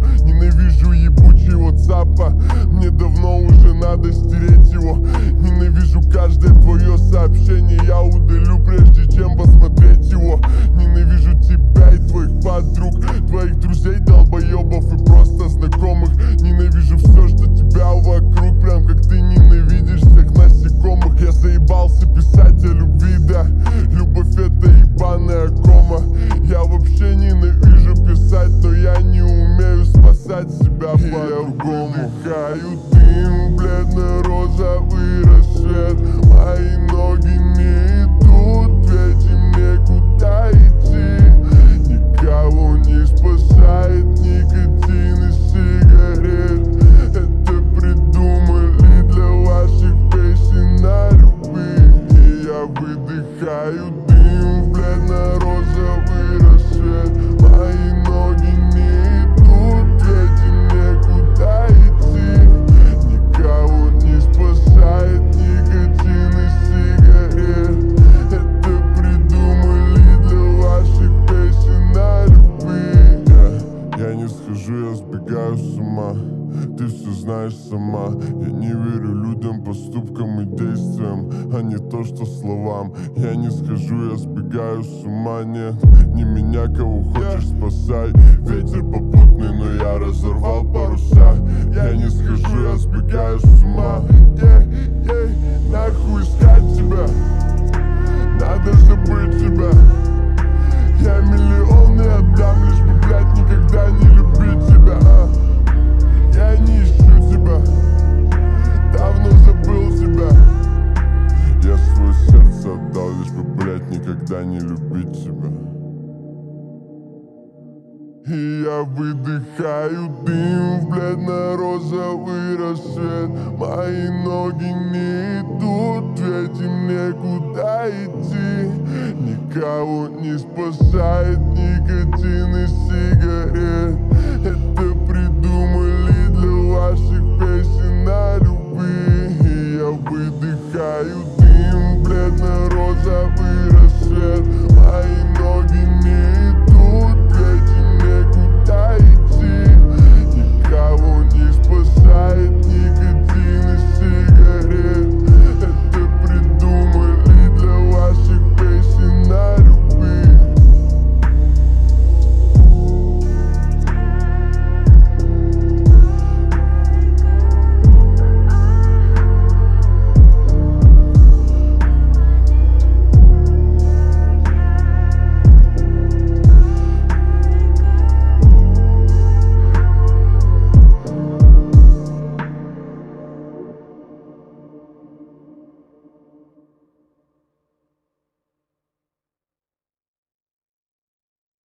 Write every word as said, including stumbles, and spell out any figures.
Ненавижу ебучий ватсапа, мне давно уже надо стереть его. Ненавижу каждое твое сообщение, я удалю прежде чем посмотреть его. Ненавижу тебя и твоих подруг, твоих друзей, долбоебов и просто знакомых. Ненавижу все, что тебя вокруг, прям как ты ненавидишь всех насекомых. Я заебался писать о любви, да, любовь это ебаная кома. Я вообще ненавижу писать, но я не умею спасать себя по-другому. Вдыхаю дым, бледно-розовый рассвет, мои ноги не идут, ведь им некуда идти. Никого не спасает никотин и сигарет, это придумали для ваших песен о любви. И я выдыхаю дым в бледно-розовый рассвет, мои ноги не идут, ведь им некуда идти. Никого не спасает никотин и сигарет, это придумали для ваших песен о любви. Я, я не схожу, я сбегаю с ума, ты все знаешь сама. Я не верю людям, поступкам и действиям, а не то, что словам. Я не схожу, я сбегаю с ума, нет, не меня, кого хочешь спасай. Ветер попутный, но я разорвал паруса. Я не схожу, я сбегаю с ума. Ей, ей, нахуй искать тебя, надо забыть тебя. Я миллионы отдам, лишь бы, блядь, никогда не любить тебя, а? Я не ищу тебя, давно забыл тебя. Я свое сердце отдал, лишь бы, блядь, никогда не любить тебя. И я выдыхаю дым в бледно-розовый рассвет, мои ноги не идут, ведь им некуда идти. Никого не спасает никотин и сигарет,